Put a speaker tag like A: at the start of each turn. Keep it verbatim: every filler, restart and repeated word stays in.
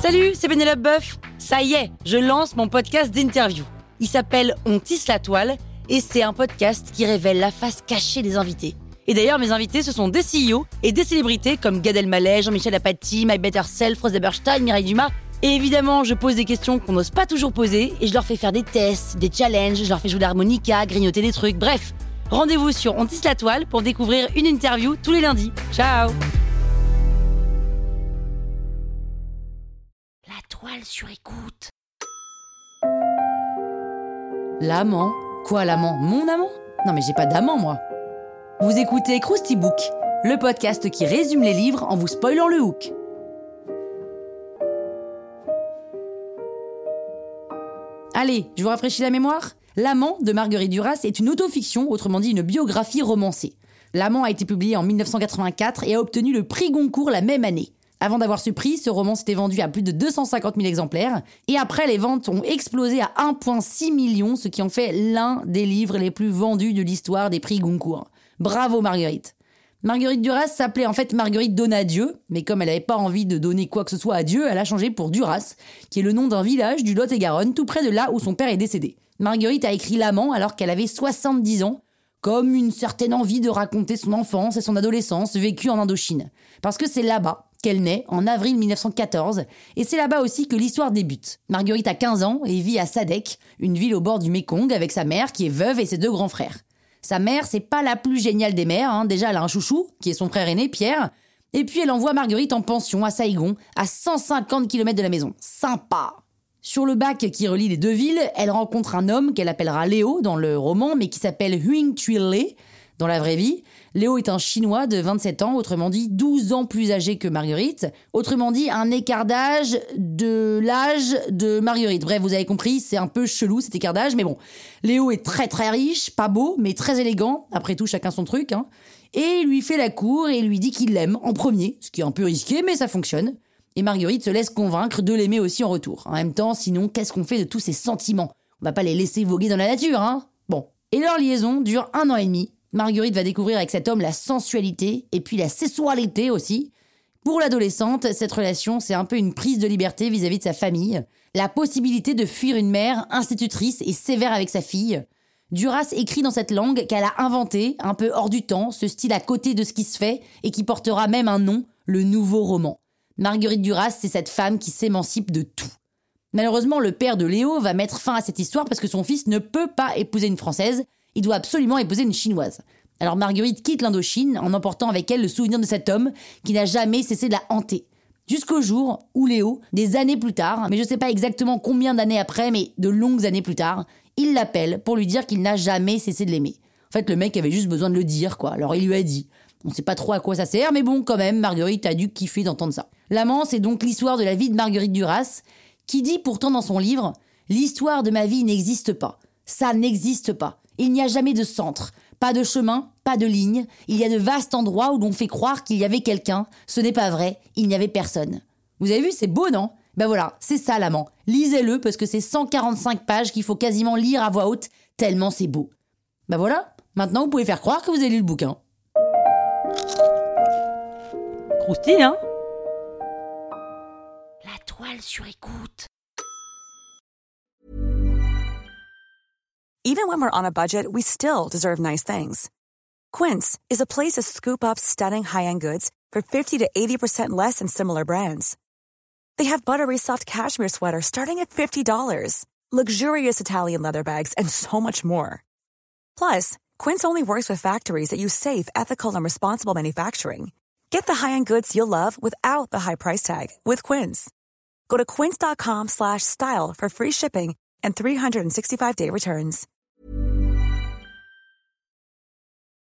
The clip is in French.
A: Salut, c'est Pénélope Boeuf. Ça y est, je lance mon podcast d'interview. Il s'appelle On tisse la toile et c'est un podcast qui révèle la face cachée des invités. Et d'ailleurs, mes invités, ce sont des C E O et des célébrités comme Gad Elmaleh, Jean-Michel Apathy, My Better Self, Rose Eberstein, Mireille Dumas. Et évidemment, je pose des questions qu'on n'ose pas toujours poser et je leur fais faire des tests, des challenges, je leur fais jouer de l'harmonica, grignoter des trucs, bref. Rendez-vous sur On tisse la toile pour découvrir une interview tous les lundis. Ciao! La toile sur écoute. L'amant? Quoi l'amant? Mon amant? Non mais j'ai pas d'amant moi. Vous écoutez Krusty Book, le podcast qui résume les livres en vous spoilant le hook. Allez, je vous rafraîchis la mémoire. L'amant de Marguerite Duras est une autofiction, autrement dit une biographie romancée. L'amant a été publié en dix-neuf cent quatre-vingt-quatre et a obtenu le prix Goncourt la même année. Avant d'avoir ce prix, ce roman s'était vendu à plus de deux cent cinquante mille exemplaires. Et après, les ventes ont explosé à un virgule six million, ce qui en fait l'un des livres les plus vendus de l'histoire des prix Goncourt. Bravo Marguerite. Marguerite Duras s'appelait en fait Marguerite Donadieu, mais comme elle n'avait pas envie de donner quoi que ce soit à Dieu, elle a changé pour Duras, qui est le nom d'un village du Lot-et-Garonne, tout près de là où son père est décédé. Marguerite a écrit L'amant alors qu'elle avait soixante-dix ans, comme une certaine envie de raconter son enfance et son adolescence vécue en Indochine. Parce que c'est là-bas qu'elle naît, en avril dix-neuf cent quatorze, et c'est là-bas aussi que l'histoire débute. Marguerite a quinze ans et vit à Sadek, une ville au bord du Mékong, avec sa mère qui est veuve et ses deux grands frères. Sa mère, c'est pas la plus géniale des mères, hein. Déjà elle a un chouchou, qui est son frère aîné, Pierre, et puis elle envoie Marguerite en pension à Saigon, à cent cinquante kilomètres de la maison. Sympa. Sur le bac qui relie les deux villes, elle rencontre un homme qu'elle appellera Léo dans le roman, mais qui s'appelle Huing Thuy Le dans la vraie vie. Léo est un Chinois de vingt-sept ans, autrement dit douze ans plus âgé que Marguerite. Autrement dit, un écart d'âge de l'âge de Marguerite. Bref, vous avez compris, c'est un peu chelou cet écart d'âge, mais bon. Léo est très très riche, pas beau, mais très élégant. Après tout, chacun son truc, hein. Et il lui fait la cour et lui dit qu'il l'aime en premier, ce qui est un peu risqué, mais ça fonctionne. Et Marguerite se laisse convaincre de l'aimer aussi en retour. En même temps, sinon, qu'est-ce qu'on fait de tous ces sentiments? On va pas les laisser voguer dans la nature, hein. Bon. Et leur liaison dure un an et demi. Marguerite va découvrir avec cet homme la sensualité et puis la sexualité aussi. Pour l'adolescente, cette relation, c'est un peu une prise de liberté vis-à-vis de sa famille. La possibilité de fuir une mère institutrice et sévère avec sa fille. Duras écrit dans cette langue qu'elle a inventé, un peu hors du temps, ce style à côté de ce qui se fait et qui portera même un nom, le nouveau roman. Marguerite Duras, c'est cette femme qui s'émancipe de tout. Malheureusement, le père de Léo va mettre fin à cette histoire parce que son fils ne peut pas épouser une Française. Il doit absolument épouser une Chinoise. Alors Marguerite quitte l'Indochine en emportant avec elle le souvenir de cet homme qui n'a jamais cessé de la hanter. Jusqu'au jour où Léo, des années plus tard, mais je sais pas exactement combien d'années après, mais de longues années plus tard, il l'appelle pour lui dire qu'il n'a jamais cessé de l'aimer. En fait, le mec avait juste besoin de le dire, quoi. Alors il lui a dit. On sait pas trop à quoi ça sert, mais bon, quand même, Marguerite a dû kiffer d'entendre ça. L'amant, c'est donc l'histoire de la vie de Marguerite Duras, qui dit pourtant dans son livre « L'histoire de ma vie n'existe pas. Ça n'existe pas. Il n'y a jamais de centre. Pas de chemin, pas de ligne. Il y a de vastes endroits où l'on fait croire qu'il y avait quelqu'un. Ce n'est pas vrai. Il n'y avait personne. » Vous avez vu, c'est beau, non? Ben voilà, c'est ça l'amant. Lisez-le parce que c'est cent quarante-cinq pages qu'il faut quasiment lire à voix haute, tellement c'est beau. Ben voilà, maintenant vous pouvez faire croire que vous avez lu le bouquin. Croustille, hein? La toile sur écoute.
B: Even when we're on a budget, we still deserve nice things. Quince is a place to scoop up stunning high-end goods for fifty to eighty percent less than similar brands. They have buttery soft cashmere sweaters starting at fifty dollars, luxurious Italian leather bags, and so much more. Plus, Quince only works with factories that use safe, ethical, and responsible manufacturing. Get the high-end goods you'll love without the high price tag with Quince. Go to quince.com slash style for free shipping and three sixty-five day returns.